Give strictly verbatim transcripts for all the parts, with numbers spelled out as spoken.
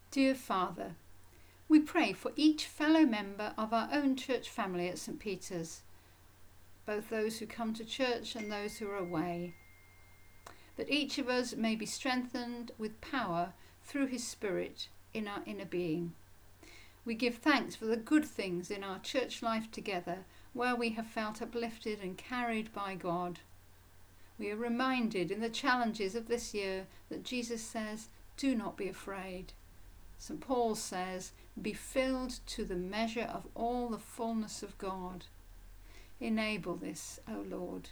Dear Father, we pray for each fellow member of our own church family at St Peter's, both those who come to church and those who are away, that each of us may be strengthened with power through his Spirit in our inner being. We give thanks for the good things in our church life together, where we have felt uplifted and carried by God. We are reminded in the challenges of this year that Jesus says, "Do not be afraid." St Paul says, "Be filled to the measure of all the fullness of God." Enable this, O Lord.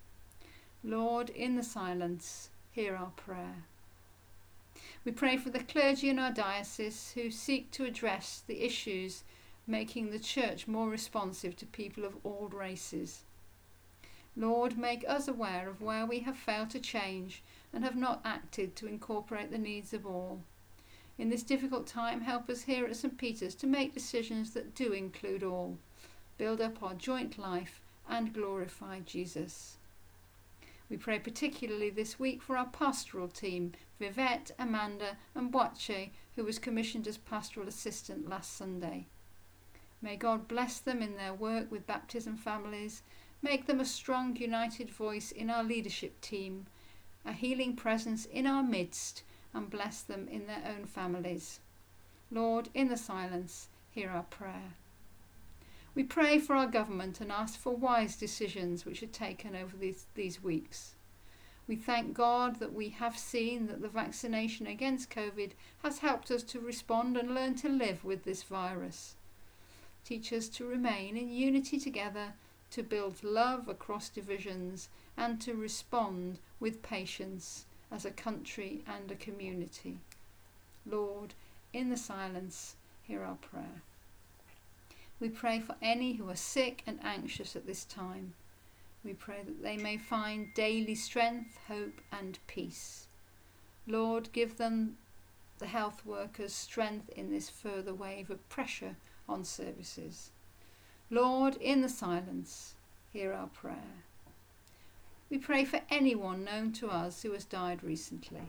Lord, in the silence, hear our prayer. We pray for the clergy in our diocese who seek to address the issues making the church more responsive to people of all races. Lord, make us aware of where we have failed to change and have not acted to incorporate the needs of all. In this difficult time, help us here at St Peter's to make decisions that do include all, build up our joint life and glorify Jesus. We pray particularly this week for our pastoral team, Vivette, Amanda and Boache, who was commissioned as pastoral assistant last Sunday. May God bless them in their work with baptism families, make them a strong, united voice in our leadership team, a healing presence in our midst, and bless them in their own families. Lord, in the silence, hear our prayer. We pray for our government and ask for wise decisions which are taken over these, these weeks. We thank God that we have seen that the vaccination against COVID has helped us to respond and learn to live with this virus. Teach us to remain in unity together, to build love across divisions, and to respond with patience as a country and a community. Lord, in the silence, hear our prayer. We pray for any who are sick and anxious at this time. We pray that they may find daily strength, hope and peace. Lord, give them, the health workers, strength in this further wave of pressure on services. Lord, in the silence, hear our prayer. We pray for anyone known to us who has died recently.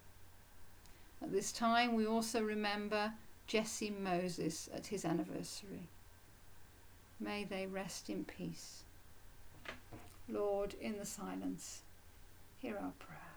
At this time, we also remember Jesse Moses at his anniversary. May they rest in peace. Lord, in the silence, hear our prayer.